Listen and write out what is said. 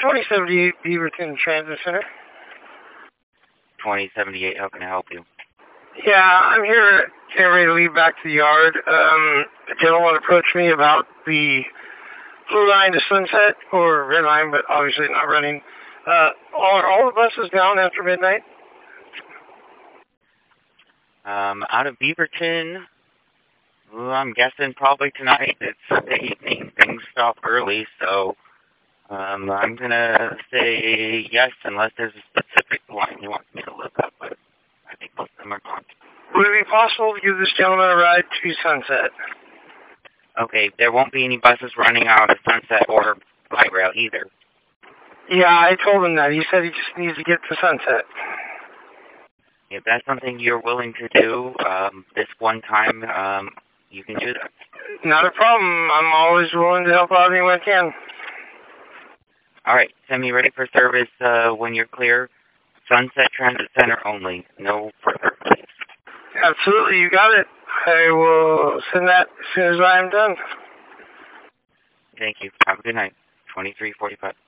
2078 Beaverton Transit Center. 2078, how can I help you? Yeah, I'm here getting ready to leave back to the yard. A gentleman approached me about the Blue Line to Sunset, or Red Line, but obviously not running. Are all the buses down after midnight? Out of Beaverton, well, I'm guessing probably tonight. It's Sunday evening. Things stop early, so I'm going to say yes, unless there's a specific line you want me to look up, but I think most of them are gone. Would it be possible to give this gentleman a ride to Sunset? Okay, there won't be any buses running out of Sunset or Light Rail either. Yeah, I told him that. He said he just needs to get to Sunset. If that's something you're willing to do, this one time, you can do that. Not a problem. I'm always willing to help out anyone I can. All right, send me ready for service when you're clear. Sunset Transit Center only. No further, please. Absolutely, you got it. I will send that as soon as I'm done. Thank you. Have a good night. 2345.